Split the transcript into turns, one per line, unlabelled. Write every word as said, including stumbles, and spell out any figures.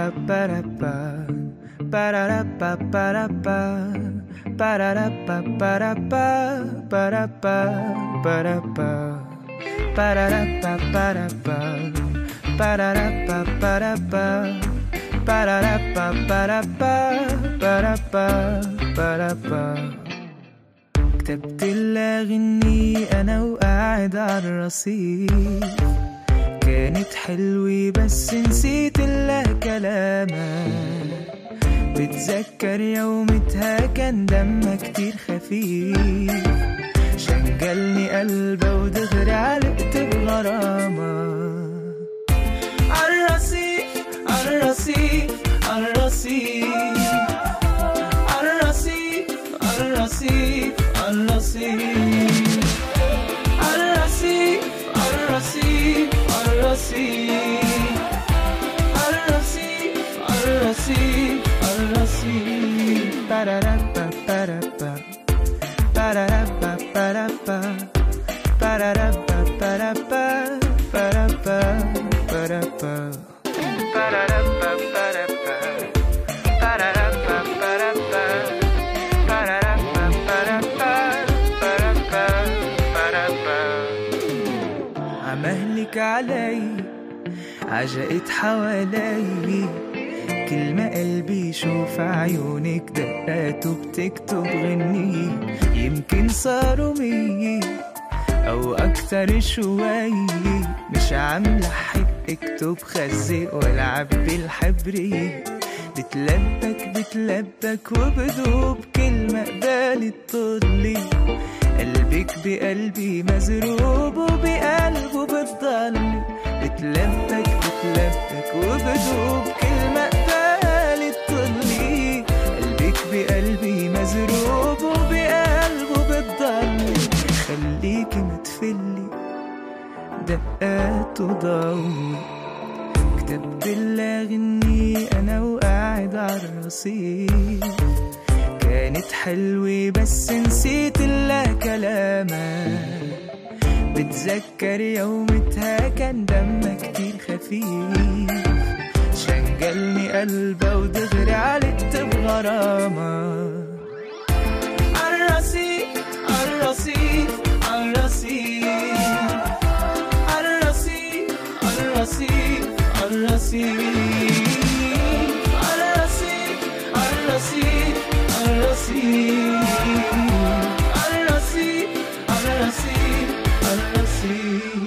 كتبت لها غني أنا وقاعد عالرصيف، كانت حلوة بس نسيت لها كلامها. بتذكر يومتها كان دمها كتير خفيف، شنقلني قلبها ودغري علقت بغرامة. عالرصيف عالرصيف عالرصيف عالرصيف عالرصيف عالرصيف عالرصيف عالرصيف عالرصيف عالرصيف عالرصيف عالرصيف. Ba-da-da-ba, ba-da-ba, ba-da-da-ba, ba-da-ba, ba-da-da-ba, ba-da-ba, ba-da-ba, ba-da-ba, ba-da-da-ba, ba-da-ba, ba-da-da-ba, ba-da-ba, ba-da-da-ba, ba-da-ba, ba-da-ba, ba-da-ba. عمهلك علي عجقت حوالي، كل ما قلبي يشوف عيونك دقات وبتكتب غني. يمكن صاروا مية أو أكتر شوي، مش عم لحق اكتب خزق والعب بالحبرية. بتلبك بتلبك وبدوب كل ما قبالت طولي، قلبك بقلبي مزروب وبقلبه بتضلي. بتلبك بتلبك وبدوب كل ما قبالت طولي، قلبك بقلبي مزروب وبقلبه بتضلي. خليكي ما تفلي دقات وضوي، كتبت لها غني أنا وقاعد عالرصيف، كانت حلوة بس نسيت لها كلامها. بتذكر يومتها كان دمها كتير خفيف، شنقلني قلبها ودغري علقت بغرامة. عالرصيف عالرصيف عالرصيف عالرصيف عالرصيف عالرصيف عالرصيف عالرصيف عالرصيف عالرصيف عالرصيف عالرصيف.